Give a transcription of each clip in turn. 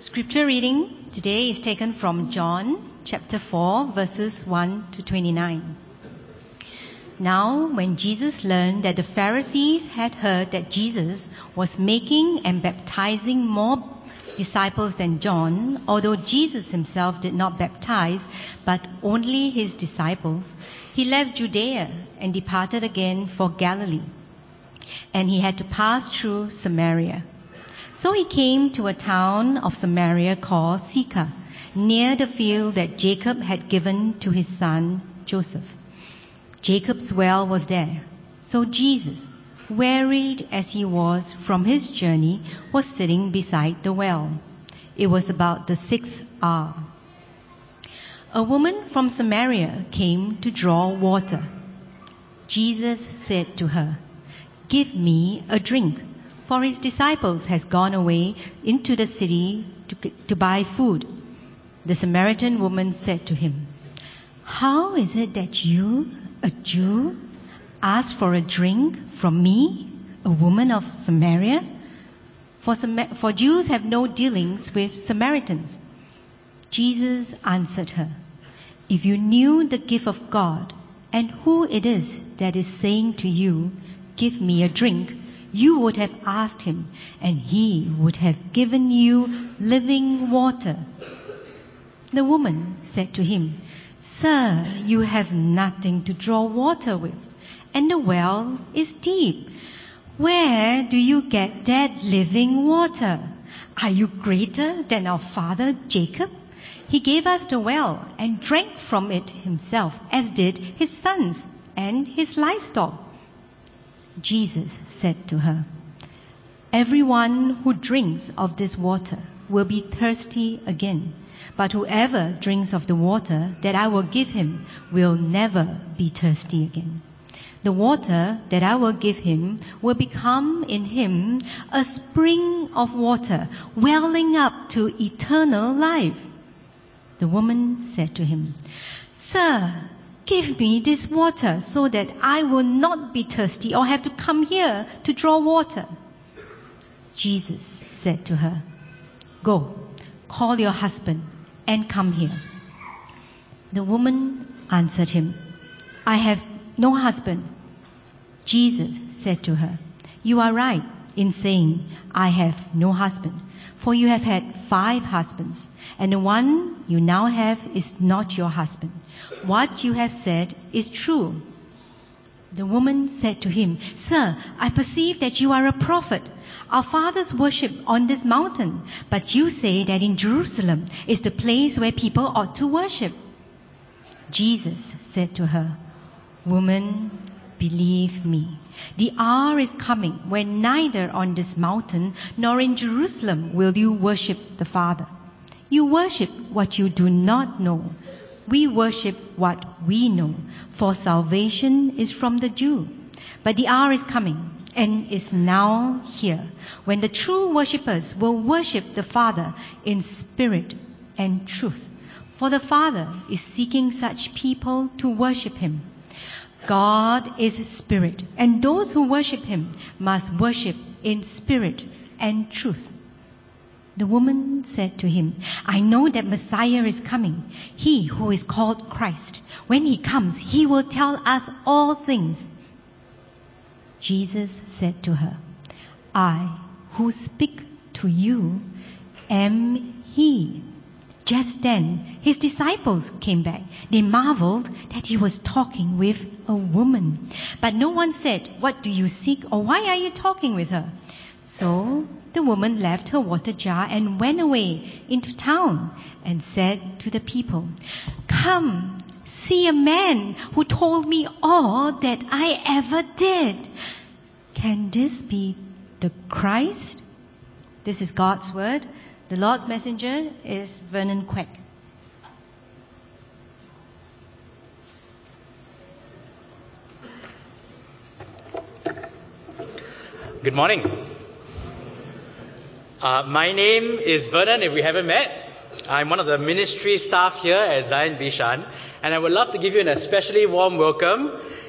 Scripture reading today is taken from John chapter 4 verses 1 to 29. Now, when Jesus learned that the Pharisees had heard that Jesus was making and baptizing more disciples than John, although Jesus himself did not baptize, but only his disciples, he left Judea and departed again for Galilee. And he had to pass through Samaria. So he came to a town of Samaria called Sychar, near the field that Jacob had given to his son Joseph. Jacob's well was there. So Jesus, wearied as he was from his journey, was sitting beside the well. It was about the 6th hour. A woman from Samaria came to draw water. Jesus said to her, "Give me a drink," for his disciples has gone away into the city to buy food. The Samaritan woman said to him, "How is it that you, a Jew, ask for a drink from me, a woman of Samaria? For Jews have no dealings with Samaritans." Jesus answered her, "If you knew the gift of God and who it is that is saying to you, 'Give me a drink,' you would have asked him, and he would have given you living water." The woman said to him, "Sir, you have nothing to draw water with, and the well is deep. Where do you get that living water? Are you greater than our father Jacob? He gave us the well and drank from it himself, as did his sons and his livestock." Jesus said to her, "Everyone who drinks of this water will be thirsty again, but whoever drinks of the water that I will give him will never be thirsty again. The water that I will give him will become in him a spring of water welling up to eternal life." The woman said to him, "Sir, give me this water so that I will not be thirsty or have to come here to draw water." Jesus said to her, "Go, call your husband and come here." The woman answered him, "I have no husband." Jesus said to her, "You are right in saying, 'I have no husband,' for you have had 5 husbands, and the one you now have is not your husband. What you have said is true." The woman said to him, "Sir, I perceive that you are a prophet. Our fathers worshipped on this mountain, but you say that in Jerusalem is the place where people ought to worship." Jesus said to her, "Woman, believe me, the hour is coming when neither on this mountain nor in Jerusalem will you worship the Father. You worship what you do not know. We worship what we know, for salvation is from the Jew. But the hour is coming, and is now here, when the true worshippers will worship the Father in spirit and truth. For the Father is seeking such people to worship him. God is spirit, and those who worship him must worship in spirit and truth." The woman said to him, "I know that Messiah is coming, he who is called Christ. When he comes, he will tell us all things." Jesus said to her, "I who speak to you am he." Just then his disciples came back. They marveled that he was talking with a woman. But no one said, "What do you seek?" or "Why are you talking with her?" So the woman left her water jar and went away into town and said to the people, "Come, see a man who told me all that I ever did. Can this be the Christ?" This is God's word. The Lord's messenger is Vernon Quek. Good morning. My name is Vernon, if we haven't met. I'm one of the ministry staff here at Zion Bishan, and I would love to give you an especially warm welcome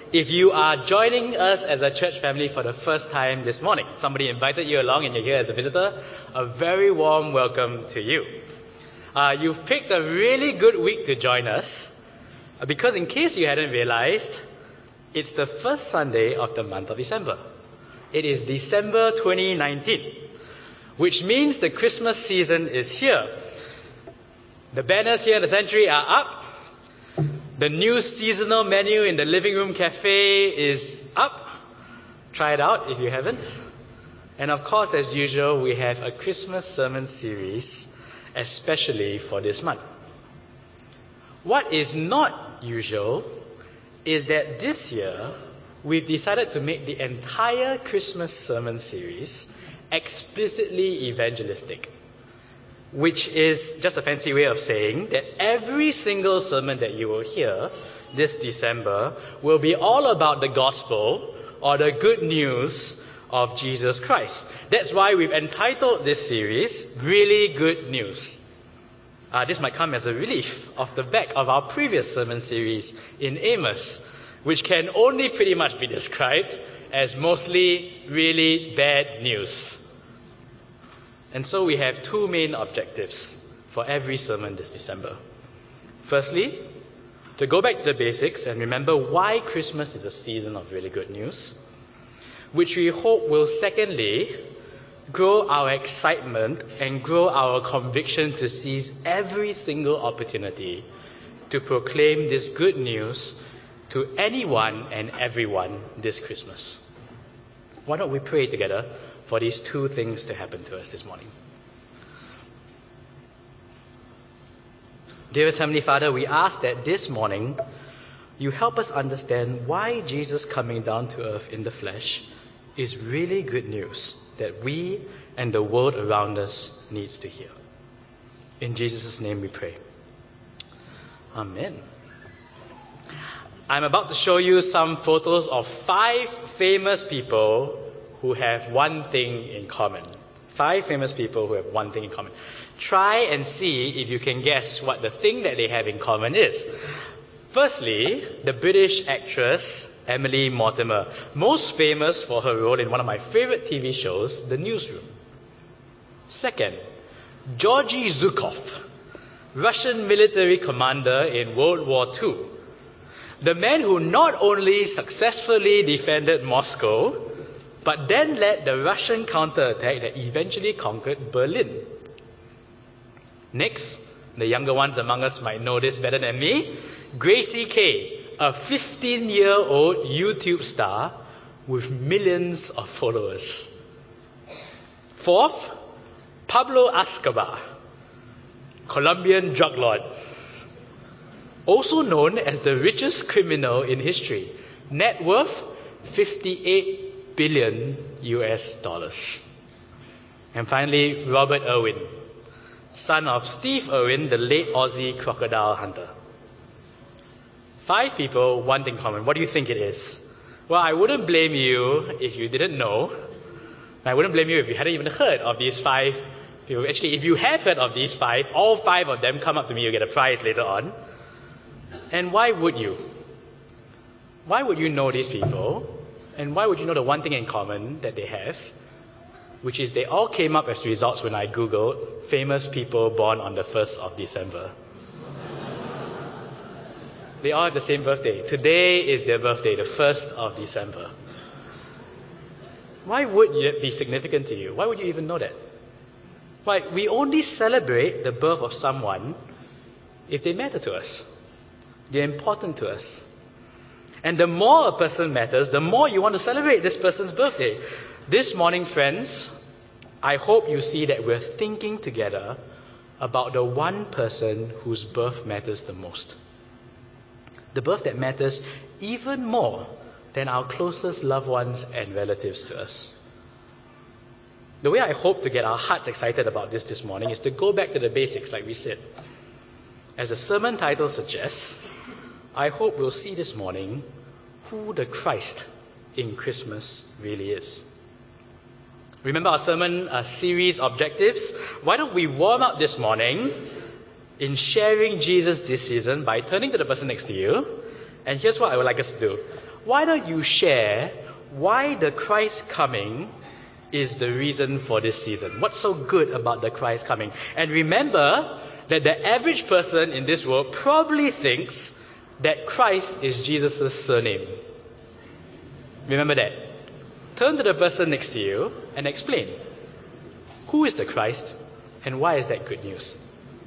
if you are joining us as a church family for the first time this morning, somebody invited you along and you're here as a visitor, a very warm welcome to you. You've picked a really good week to join us because in case you hadn't realized, it's the first Sunday of the month of December. It is December 2019, which means the Christmas season is here. The banners here in the sanctuary are up. The new seasonal menu in the living room cafe is up. Try it out if you haven't. And of course, as usual, we have a Christmas sermon series, especially for this month. What is not usual is that this year, we've decided to make the entire Christmas sermon series explicitly evangelistic, which is just a fancy way of saying that every single sermon that you will hear this December will be all about the gospel or the good news of Jesus Christ. That's why we've entitled this series, Really Good News. This might come as a relief off the back of our previous sermon series in Amos, which can only pretty much be described as mostly really bad news. And so we have two main objectives for every sermon this December. Firstly, to go back to the basics and remember why Christmas is a season of really good news, which we hope will secondly grow our excitement and grow our conviction to seize every single opportunity to proclaim this good news to anyone and everyone this Christmas. Why don't we pray together for these two things to happen to us this morning? Dearest Heavenly Father, we ask that this morning you help us understand why Jesus coming down to earth in the flesh is really good news that we and the world around us needs to hear. In Jesus' name we pray. Amen. I'm about to show you some photos of 5 famous people who have one thing in common. 5 famous people who have one thing in common. Try and see if you can guess what the thing that they have in common is. Firstly, the British actress Emily Mortimer, most famous for her role in one of my favorite TV shows, The Newsroom. Second, Georgy Zhukov, Russian military commander in World War II. The man who not only successfully defended Moscow, but then led the Russian counterattack that eventually conquered Berlin. Next, the younger ones among us might know this better than me, Gracie Kay, a 15-year-old YouTube star with millions of followers. Fourth, Pablo Escobar, Colombian drug lord, also known as the richest criminal in history, net worth $58 billion US. And finally, Robert Irwin, son of Steve Irwin, the late Aussie crocodile hunter. 5 people, one thing common. What do you think it is? Well, I wouldn't blame you if you didn't know. I wouldn't blame you if you hadn't even heard of these 5 people. Actually, if you have heard of these 5, all 5 of them come up to me, you'll get a prize later on. And why would you? Why would you know these people? And why would you know the one thing in common that they have? Which is they all came up as results when I Googled famous people born on the 1st of December. They all have the same birthday. Today is their birthday, the 1st of December. Why would it be significant to you? Why would you even know that? Why, we only celebrate the birth of someone if they matter to us. They're important to us. And the more a person matters, the more you want to celebrate this person's birthday. This morning, friends, I hope you see that we're thinking together about the one person whose birth matters the most. The birth that matters even more than our closest loved ones and relatives to us. The way I hope to get our hearts excited about this morning is to go back to the basics like we said. As the sermon title suggests, I hope we'll see this morning who the Christ in Christmas really is. Remember our sermon series objectives? Why don't we warm up this morning in sharing Jesus this season by turning to the person next to you. And here's what I would like us to do. why don't you share why the Christ coming is the reason for this season? What's so good about the Christ coming? And remember that the average person in this world probably thinks that Christ is Jesus' surname. Remember that. Turn to the person next to you and explain. Who is the Christ and why is that good news?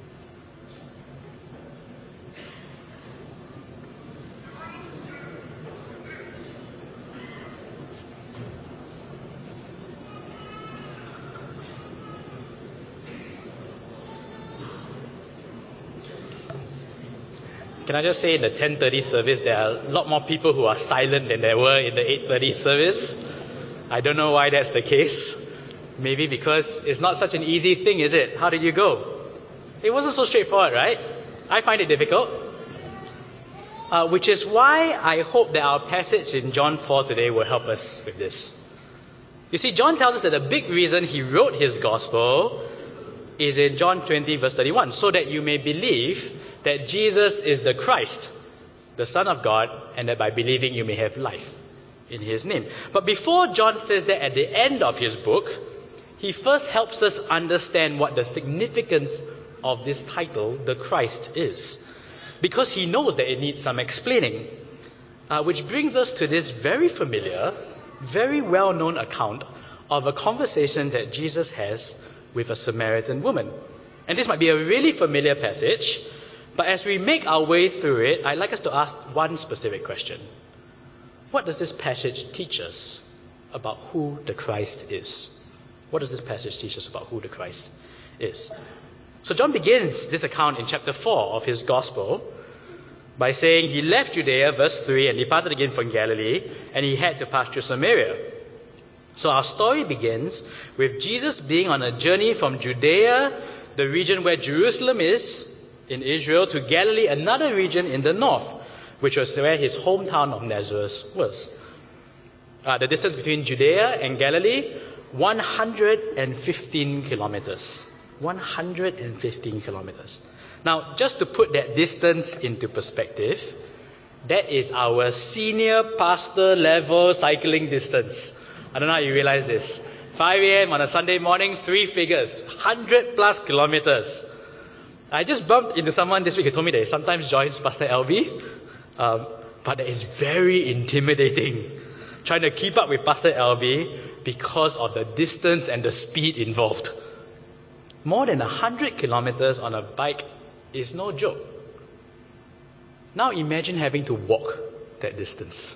Can I just say in the 10:30 service, there are a lot more people who are silent than there were in the 8:30 service. I don't know why that's the case. Maybe because it's not such an easy thing, is it? How did you go? It wasn't so straightforward, right? I find it difficult. Which is why I hope that our passage in John 4 today will help us with this. You see, John tells us that the big reason he wrote his gospel is in John 20 verse 31, so that you may believe that Jesus is the Christ, the Son of God, and that by believing you may have life in his name. But before John says that at the end of his book, he first helps us understand what the significance of this title, the Christ, is. Because he knows that it needs some explaining. Which brings us to this very familiar, very well-known account of a conversation that Jesus has with a Samaritan woman. And this might be a really familiar passage, but as we make our way through it, I'd like us to ask one specific question. What does this passage teach us about who the Christ is? What does this passage teach us about who the Christ is? So John begins this account in chapter 4 of his gospel by saying he left Judea, verse 3, and departed again from Galilee, and he had to pass through Samaria. So our story begins with Jesus being on a journey from Judea, the region where Jerusalem is, in Israel, to Galilee, another region in the north, which was where his hometown of Nazareth was. The distance between Judea and Galilee, 115 kilometers. 115 kilometers. Now, just to put that distance into perspective, that is our senior pastor level cycling distance. I don't know how you realize this. 5 a.m. on a Sunday morning, 3 figures, 100 plus kilometers. I just bumped into someone this week who told me that he sometimes joins Pastor LB, but that is very intimidating. Trying to keep up with Pastor LB because of the distance and the speed involved. More than 100 kilometers on a bike is no joke. Now imagine having to walk that distance.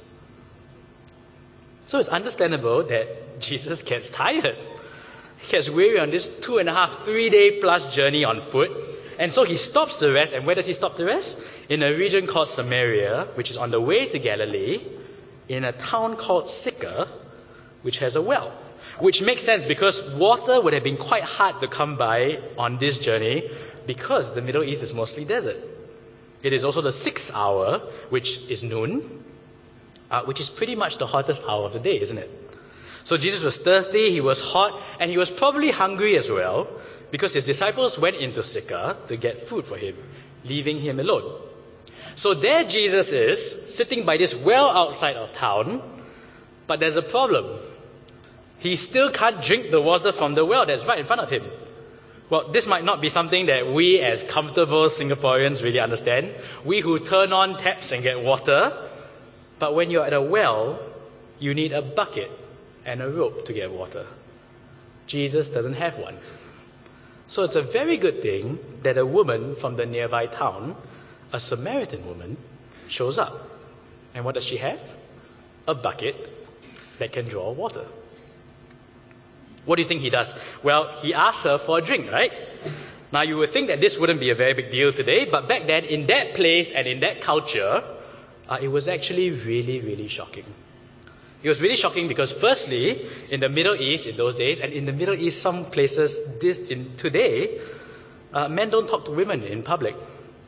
So it's understandable that Jesus gets tired. He gets weary on this 2.5, 3 day plus journey on foot. And so he stops to rest. And where does he stop to rest? In a region called Samaria, which is on the way to Galilee, in a town called Sychar, which has a well. Which makes sense because water would have been quite hard to come by on this journey because the Middle East is mostly desert. It is also the 6th hour, which is noon, which is pretty much the hottest hour of the day, isn't it? So Jesus was thirsty, he was hot, and he was probably hungry as well because his disciples went into Sychar to get food for him, leaving him alone. So there Jesus is, sitting by this well outside of town, but there's a problem. He still can't drink the water from the well that's right in front of him. Well, this might not be something that we as comfortable Singaporeans really understand. We who turn on taps and get water. But when you're at a well, you need a bucket and a rope to get water. Jesus doesn't have one. So it's a very good thing that a woman from the nearby town, a Samaritan woman, shows up. And what does she have? A bucket that can draw water. What do you think he does? Well, he asks her for a drink, right? Now, you would think that this wouldn't be a very big deal today, but back then, in that place and in that culture, it was actually really, really shocking. It was really shocking because firstly, in the Middle East in those days, and in the Middle East some places today, men don't talk to women in public.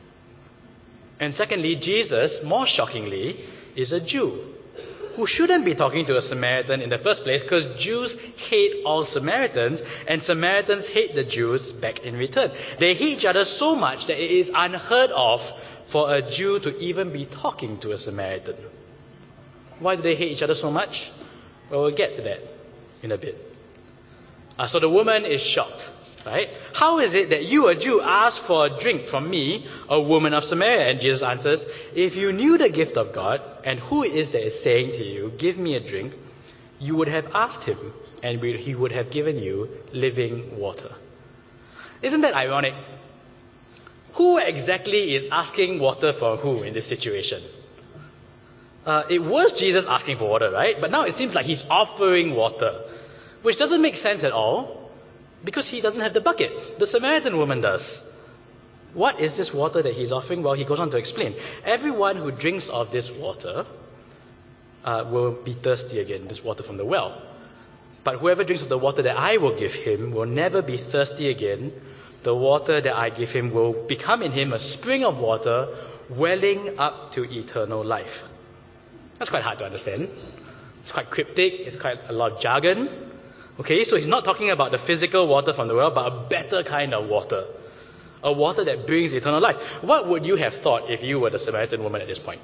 And secondly, Jesus, more shockingly, is a Jew who shouldn't be talking to a Samaritan in the first place because Jews hate all Samaritans and Samaritans hate the Jews back in return. They hate each other so much that it is unheard of for a Jew to even be talking to a Samaritan. Why do they hate each other so much? Well, we'll get to that in a bit. So the woman is shocked, right? How is it that you, a Jew, ask for a drink from me, a woman of Samaria? And Jesus answers, if you knew the gift of God and who it is that is saying to you, give me a drink, you would have asked him, and he would have given you living water. Isn't that ironic? Who exactly is asking water from who in this situation? It was Jesus asking for water, right? But now it seems like he's offering water, which doesn't make sense at all because he doesn't have the bucket. The Samaritan woman does. What is this water that he's offering? Well, he goes on to explain. Everyone who drinks of this water will be thirsty again, this water from the well. But whoever drinks of the water that I will give him will never be thirsty again. The water that I give him will become in him a spring of water welling up to eternal life. That's quite hard to understand. It's quite cryptic. It's quite a lot of jargon. Okay, so he's not talking about the physical water from the well, but a better kind of water. A water that brings eternal life. What would you have thought if you were the Samaritan woman at this point?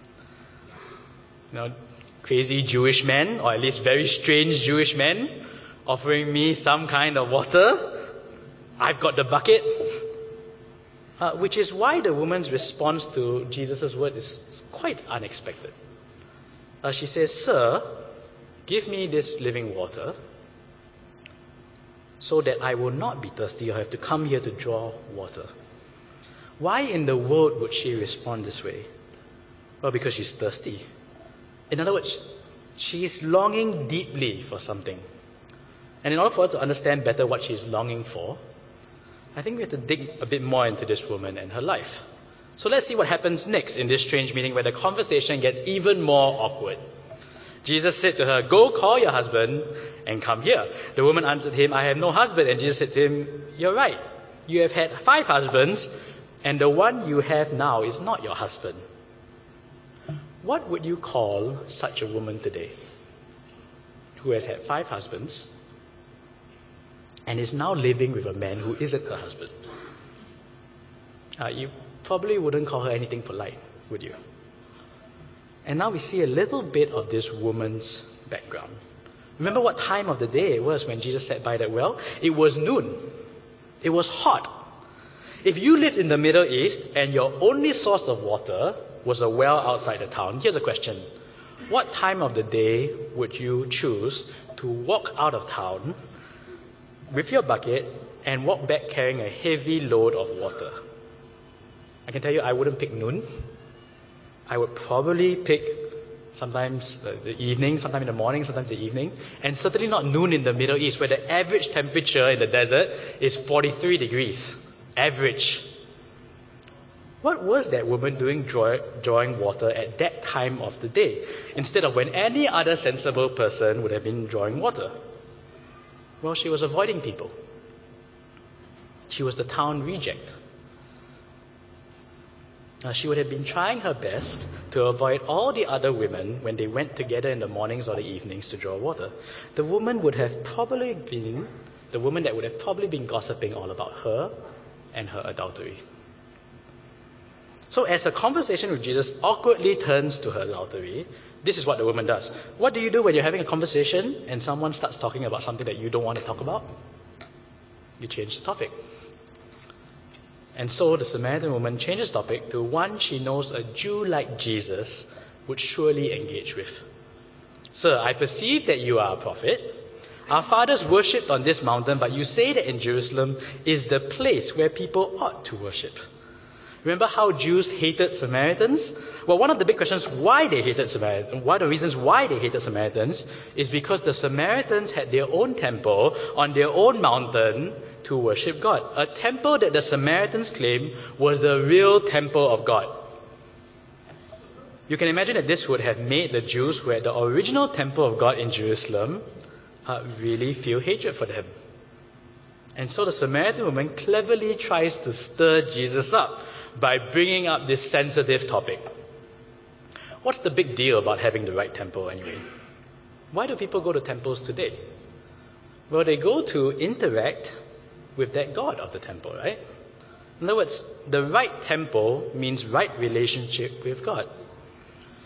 Crazy Jewish man, or at least very strange Jewish man, offering me some kind of water. I've got the bucket. Which is why the woman's response to Jesus' word is quite unexpected. She says, Sir, give me this living water so that I will not be thirsty or have to come here to draw water. Why in the world would she respond this way? Well, because she's thirsty. In other words, she's longing deeply for something. And in order for her to understand better what she's longing for, I think we have to dig a bit more into this woman and her life. So let's see what happens next in this strange meeting where the conversation gets even more awkward. Jesus said to her, go call your husband and come here. The woman answered him, I have no husband. And Jesus said to him, you're right. You have had 5 husbands, and the one you have now is not your husband. What would you call such a woman today who has had 5 husbands and is now living with a man who isn't her husband? You probably wouldn't call her anything polite, would you? And now we see a little bit of this woman's background. Remember what time of the day it was when Jesus sat by that well? It was noon. It was hot. If you lived in the Middle East and your only source of water was a well outside the town, here's a question. What time of the day would you choose to walk out of town with your bucket and walk back carrying a heavy load of water? I can tell you I wouldn't pick noon. I would probably pick sometimes the evening, sometimes in the morning, sometimes the evening, and certainly not noon in the Middle East where the average temperature in the desert is 43 degrees. Average. What was that woman doing drawing water at that time of the day instead of when any other sensible person would have been drawing water? Well, she was avoiding people. She was the town reject. She would have been trying her best to avoid all the other women when they went together in the mornings or the evenings to draw water. The woman that would have probably been gossiping all about her and her adultery. So as her conversation with Jesus awkwardly turns to her adultery, this is what the woman does. What do you do when you're having a conversation and someone starts talking about something that you don't want to talk about? You change the topic. And so the Samaritan woman changes topic to one she knows a Jew like Jesus would surely engage with. Sir, I perceive that you are a prophet. Our fathers worshipped on this mountain, but you say that in Jerusalem is the place where people ought to worship. Remember how Jews hated Samaritans? Well, one of the big questions why they hated Samaritans, one of the reasons why they hated Samaritans is because the Samaritans had their own temple on their own mountain to worship God. A temple that the Samaritans claimed was the real temple of God. You can imagine that this would have made the Jews who had the original temple of God in Jerusalem really feel hatred for them. And so the Samaritan woman cleverly tries to stir Jesus up by bringing up this sensitive topic. What's the big deal about having the right temple anyway? Why do people go to temples today? Well, they go to interact with that God of the temple, right? In other words, the right temple means right relationship with God.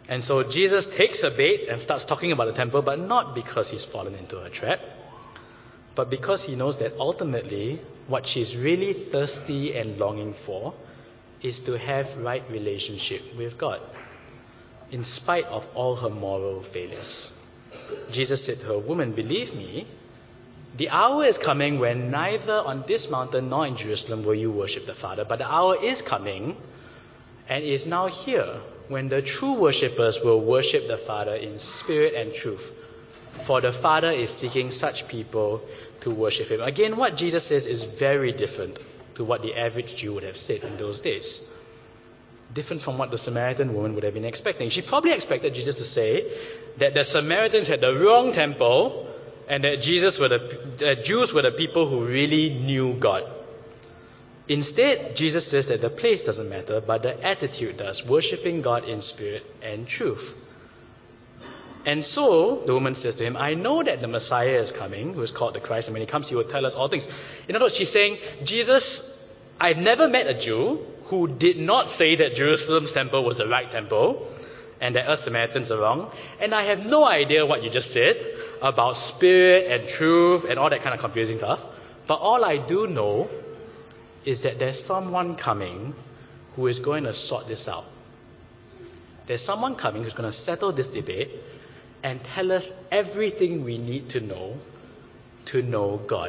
And so Jesus takes her bait and starts talking about the temple, but not because he's fallen into a trap, but because he knows that ultimately what she's really thirsty and longing for is to have right relationship with God, in spite of all her moral failures. Jesus said to her, "Woman, believe me, the hour is coming when neither on this mountain nor in Jerusalem will you worship the Father, but the hour is coming and is now here when the true worshippers will worship the Father in spirit and truth. For the Father is seeking such people to worship him." Again, what Jesus says is very different to what the average Jew would have said in those days. Different from what the Samaritan woman would have been expecting. She probably expected Jesus to say that the Samaritans had the wrong temple and that Jews were the people who really knew God. Instead, Jesus says that the place doesn't matter, but the attitude does, worshipping God in spirit and truth. And so, the woman says to him, "I know that the Messiah is coming, who is called the Christ, and when he comes, he will tell us all things." In other words, she's saying, "Jesus, I've never met a Jew who did not say that Jerusalem's temple was the right temple, and that us Samaritans are wrong, and I have no idea what you just said about spirit and truth and all that kind of confusing stuff, but all I do know is that there's someone coming who is going to sort this out. There's someone coming who's going to settle this debate and tell us everything we need to know God."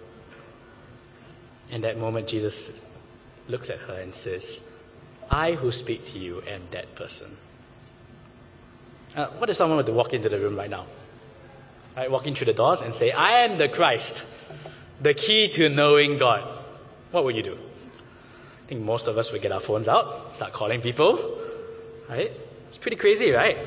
In that moment, Jesus looks at her and says, "I who speak to you am that person." What if someone were to walk into the room right now? Right, walk in through the doors and say, "I am the Christ, the key to knowing God." What would you do? I think most of us would get our phones out, start calling people. Right? It's pretty crazy, right?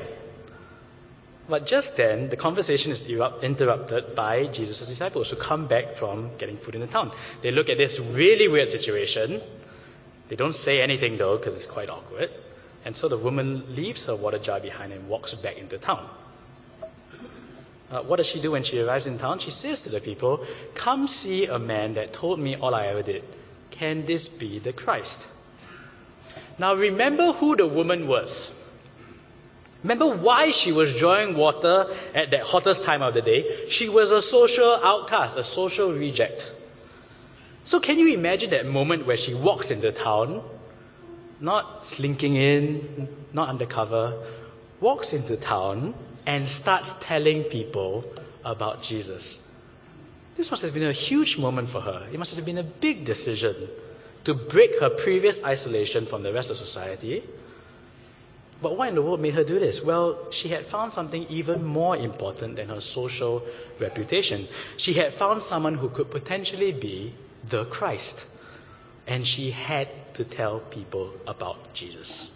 But just then, the conversation is interrupted by Jesus' disciples who come back from getting food in the town. They look at this really weird situation. They don't say anything though, because it's quite awkward. And so the woman leaves her water jar behind and walks back into town. What does she do when she arrives in town? She says to the people, "Come see a man that told me all I ever did. Can this be the Christ?" Now remember who the woman was. Remember why she was drawing water at that hottest time of the day. She was a social outcast, a social reject. So can you imagine that moment where she walks into town, not slinking in, not undercover, walks into town and starts telling people about Jesus? This must have been a huge moment for her. It must have been a big decision to break her previous isolation from the rest of society. But what in the world made her do this? Well, she had found something even more important than her social reputation. She had found someone who could potentially be the Christ. And she had to tell people about Jesus.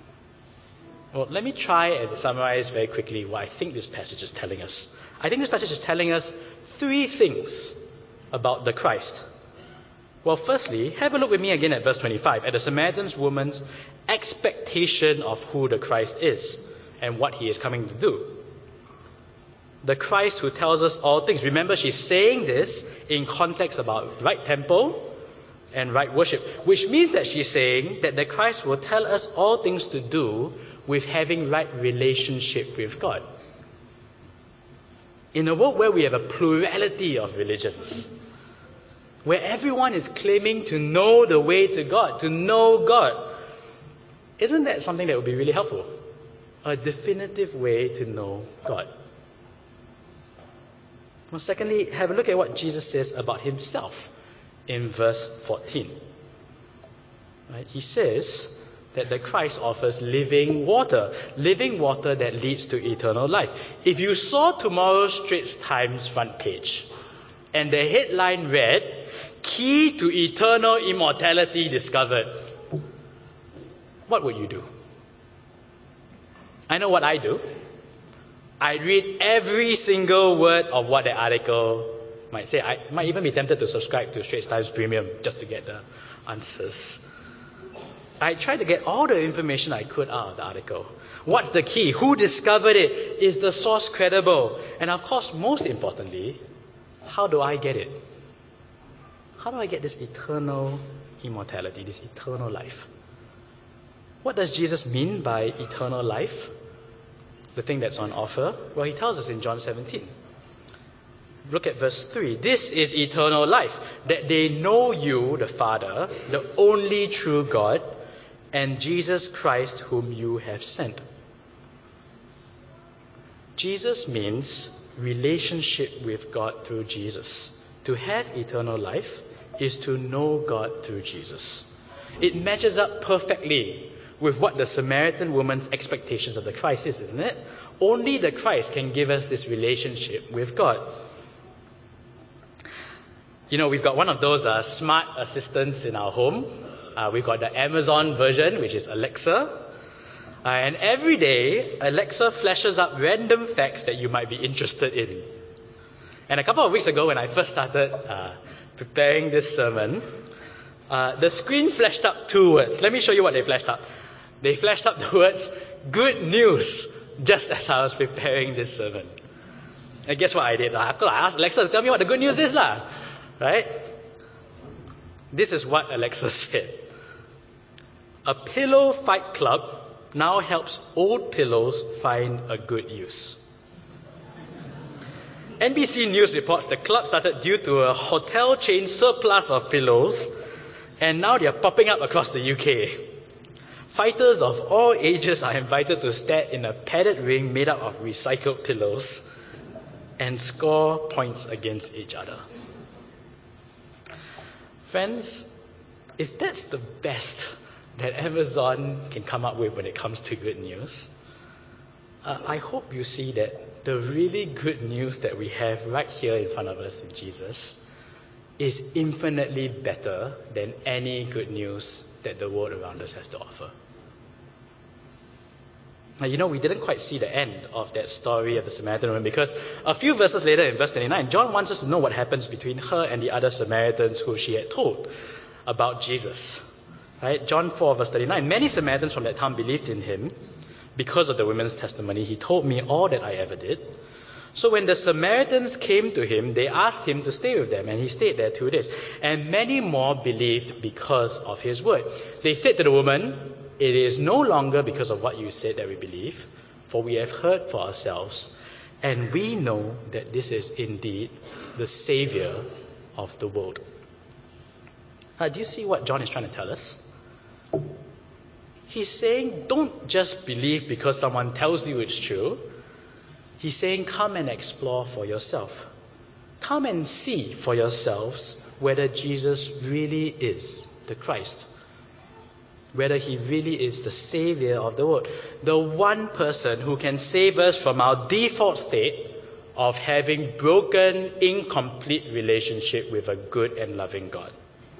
Well, let me try and summarize very quickly what I think this passage is telling us. I think this passage is telling us 3 things about the Christ. Well, firstly, have a look with me again at verse 25, at the Samaritan woman's expectation of who the Christ is and what he is coming to do. The Christ who tells us all things. Remember, she's saying this in context about right temple and right worship, which means that she's saying that the Christ will tell us all things to do with having right relationship with God. In a world where we have a plurality of religions, where everyone is claiming to know the way to God, to know God, isn't that something that would be really helpful? A definitive way to know God. Well, secondly, have a look at what Jesus says about himself in verse 14. Right? He says that the Christ offers living water that leads to eternal life. If you saw tomorrow's Straits Times front page and the headline read, "Key to eternal immortality discovered," what would you do? I know what I do. I'd read every single word of what the article might say. I might even be tempted to subscribe to Straits Times Premium just to get the answers. I tried to get all the information I could out of the article. What's the key? Who discovered it? Is the source credible? And of course, most importantly, how do I get it? How do I get this eternal immortality, this eternal life? What does Jesus mean by eternal life? the thing that's on offer? Well, he tells us in John 17. Look at verse 3. This is eternal life, that they know you, the Father, the only true God, and Jesus Christ whom you have sent. Jesus means relationship with God through Jesus. To have eternal life is to know God through Jesus. It matches up perfectly with what the Samaritan woman's expectations of the Christ is, isn't it? Only the Christ can give us this relationship with God. You know, we've got one of those smart assistants in our home. We've got the Amazon version, which is Alexa. And every day, Alexa flashes up random facts that you might be interested in. And a couple of weeks ago, when I first started preparing this sermon, the screen flashed up 2 words. Let me show you what they flashed up. They flashed up the words, good news, just as I was preparing this sermon. And guess what I did? I asked Alexa to tell me what the good news is. Right? This is what Alexa said. A pillow fight club now helps old pillows find a good use. NBC News reports the club started due to a hotel chain surplus of pillows, and now they are popping up across the UK. Fighters of all ages are invited to stand in a padded ring made up of recycled pillows and score points against each other. Friends, if that's the best that Amazon can come up with when it comes to good news, I hope you see that the really good news that we have right here in front of us in Jesus is infinitely better than any good news that the world around us has to offer. Now, you know, we didn't quite see the end of that story of the Samaritan woman, because a few verses later in verse 29, John wants us to know what happens between her and the other Samaritans who she had told about Jesus. Right? John 4 verse 39, many Samaritans from that town believed in him because of the woman's testimony. He told me all that I ever did. So when the Samaritans came to him, they asked him to stay with them, and he stayed there 2 days. And many more believed because of his word. They said to the woman, it is no longer because of what you said that we believe, for we have heard for ourselves, and we know that this is indeed the Savior of the world. Do you see what John is trying to tell us? He's saying, don't just believe because someone tells you it's true. He's saying, come and explore for yourself. Come and see for yourselves whether Jesus really is the Christ. Whether he really is the Savior of the world. The one person who can save us from our default state of having broken, incomplete relationship with a good and loving God.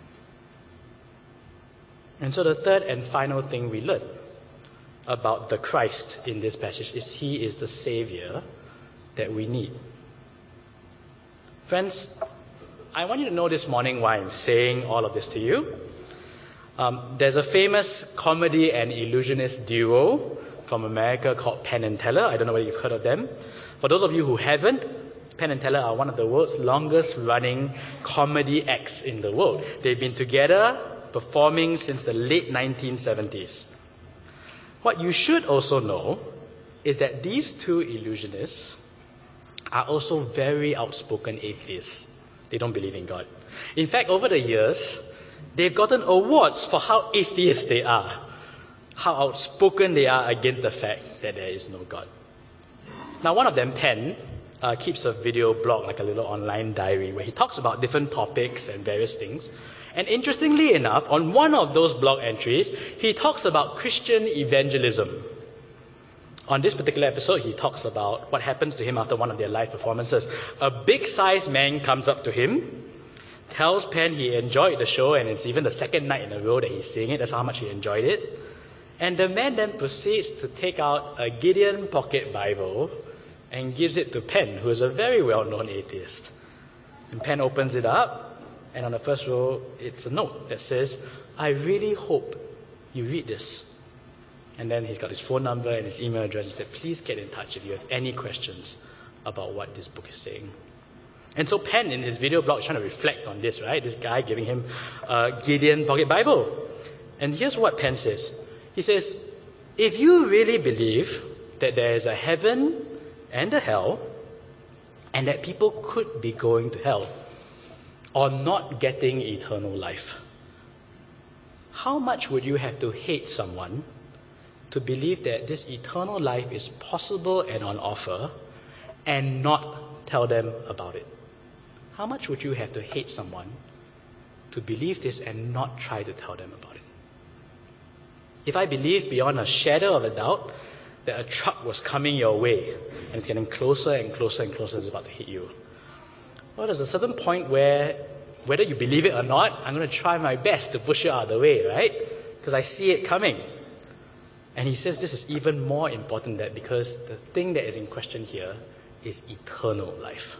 And so the third and final thing we learn about the Christ in this passage is he is the Savior that we need. Friends, I want you to know this morning why I'm saying all of this to you. There's a famous comedy and illusionist duo from America called Penn and Teller. I don't know whether you've heard of them. For those of you who haven't, Penn and Teller are one of the world's longest running comedy acts in the world. They've been together performing since the late 1970s. What you should also know is that these two illusionists are also very outspoken atheists. They don't believe in God. In fact, over the years, they've gotten awards for how atheist they are, how outspoken they are against the fact that there is no God. Now, one of them, Penn, keeps a video blog, like a little online diary, where he talks about different topics and various things. And interestingly enough, on one of those blog entries, he talks about Christian evangelism. On this particular episode, he talks about what happens to him after one of their live performances. A big-sized man comes up to him, tells Penn he enjoyed the show, and it's even the second night in a row that he's seeing it. That's how much he enjoyed it. And the man then proceeds to take out a Gideon Pocket Bible and gives it to Penn, who is a very well-known atheist. And Penn opens it up, and on the first row, it's a note that says, I really hope you read this. And then he's got his phone number and his email address and said, please get in touch if you have any questions about what this book is saying. And so Penn, in his video blog, is trying to reflect on this, right? This guy giving him a Gideon Pocket Bible. And here's what Penn says. He says, if you really believe that there is a heaven and a hell, and that people could be going to hell or not getting eternal life, how much would you have to hate someone to believe that this eternal life is possible and on offer and not tell them about it? How much would you have to hate someone to believe this and not try to tell them about it? If I believe beyond a shadow of a doubt that a truck was coming your way and it's getting closer and closer and closer, it's about to hit you, well, there's a certain point where, whether you believe it or not, I'm going to try my best to push it out of the way, right? Because I see it coming. And he says this is even more important, that because the thing that is in question here is eternal life.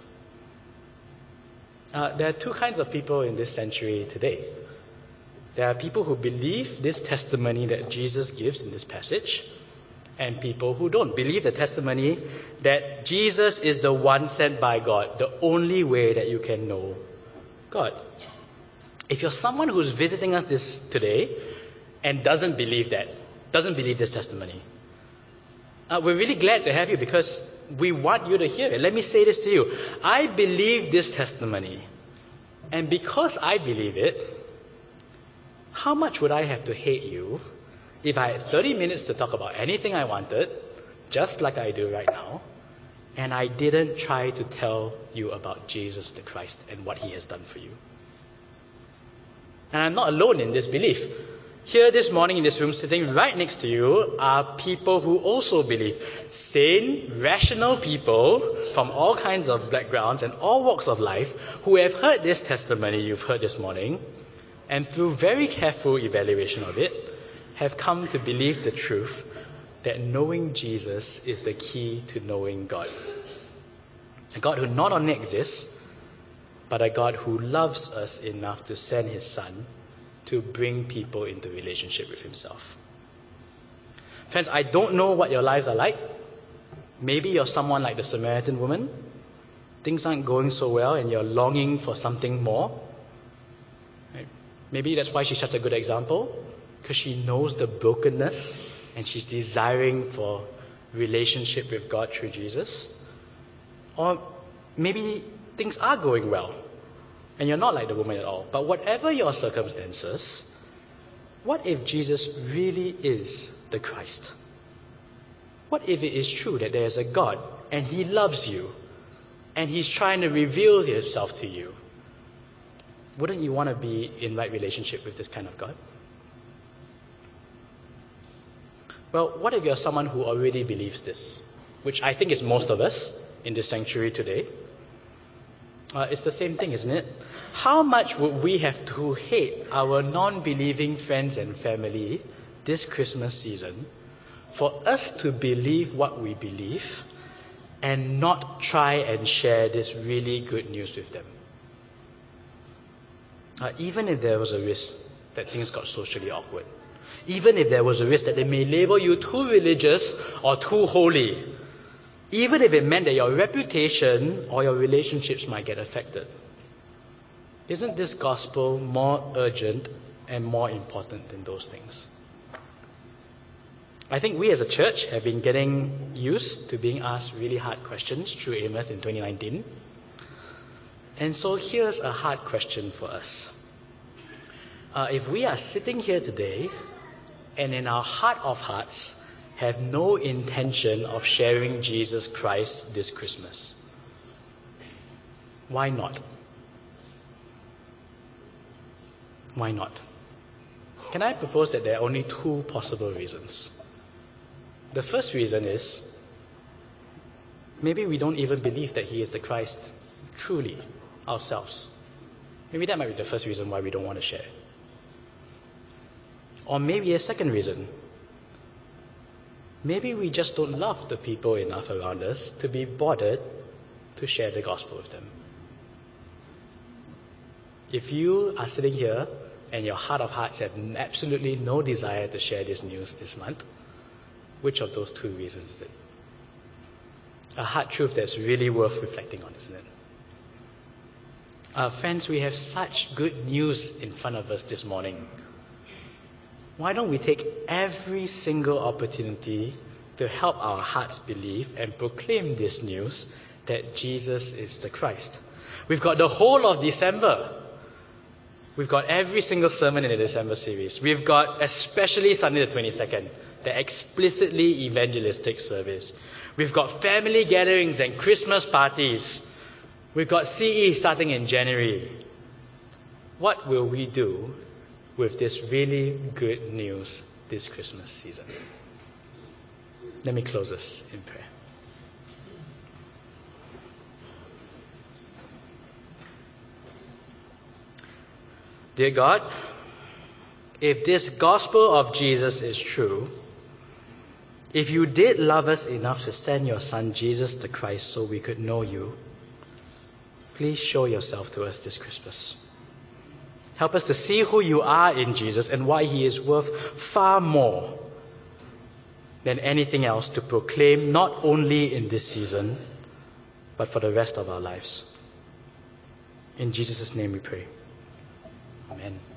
There are two kinds of people in this century today. There are people who believe this testimony that Jesus gives in this passage, and people who don't believe the testimony that Jesus is the one sent by God, the only way that you can know God. If you're someone who's visiting us today and doesn't believe this testimony, we're really glad to have you, because we want you to hear it. Let me say this to you. I believe this testimony, and because I believe it, how much would I have to hate you if I had 30 minutes to talk about anything I wanted, just like I do right now, and I didn't try to tell you about Jesus the Christ and what he has done for you? And I'm not alone in this belief. Here this morning in this room, sitting right next to you, are people who also believe. Sane, rational people from all kinds of backgrounds and all walks of life who have heard this testimony you've heard this morning, and through very careful evaluation of it, have come to believe the truth that knowing Jesus is the key to knowing God. A God who not only exists, but a God who loves us enough to send his Son to bring people into relationship with himself. Friends, I don't know what your lives are like. Maybe you're someone like the Samaritan woman. Things aren't going so well and you're longing for something more. Right? Maybe that's why she's such a good example, because she knows the brokenness and she's desiring for relationship with God through Jesus. Or maybe things are going well and you're not like the woman at all. But whatever your circumstances, what if Jesus really is the Christ? What if it is true that there is a God and he loves you and he's trying to reveal himself to you? Wouldn't you want to be in right relationship with this kind of God? Well, what if you're someone who already believes this, which I think is most of us in this sanctuary today? It's the same thing, isn't it? How much would we have to hate our non-believing friends and family this Christmas season for us to believe what we believe and not try and share this really good news with them? Even if there was a risk that things got socially awkward, even if there was a risk that they may label you too religious or too holy, even if it meant that your reputation or your relationships might get affected, isn't this gospel more urgent and more important than those things? I think we as a church have been getting used to being asked really hard questions through Amos in 2019. And so here's a hard question for us. If we are sitting here today and in our heart of hearts have no intention of sharing Jesus Christ this Christmas, why not? Why not? Can I propose that there are only two possible reasons? The first reason is maybe we don't even believe that he is the Christ truly ourselves. Maybe that might be the first reason why we don't want to share. Or maybe a second reason. Maybe we just don't love the people enough around us to be bothered to share the gospel with them. If you are sitting here and your heart of hearts have absolutely no desire to share this news this month, which of those two reasons is it? A hard truth that's really worth reflecting on, isn't it? Friends, we have such good news in front of us this morning. Why don't we take every single opportunity to help our hearts believe and proclaim this news that Jesus is the Christ. We've got the whole of December. We've got every single sermon in the December series. We've got especially Sunday the 22nd, the explicitly evangelistic service. We've got family gatherings and Christmas parties. We've got CE starting in January. What will we do with this really good news this Christmas season? Let me close us in prayer. Dear God, if this gospel of Jesus is true, if you did love us enough to send your Son Jesus the Christ so we could know you, please show yourself to us this Christmas. Help us to see who you are in Jesus and why he is worth far more than anything else to proclaim, not only in this season, but for the rest of our lives. In Jesus' name we pray. Amen.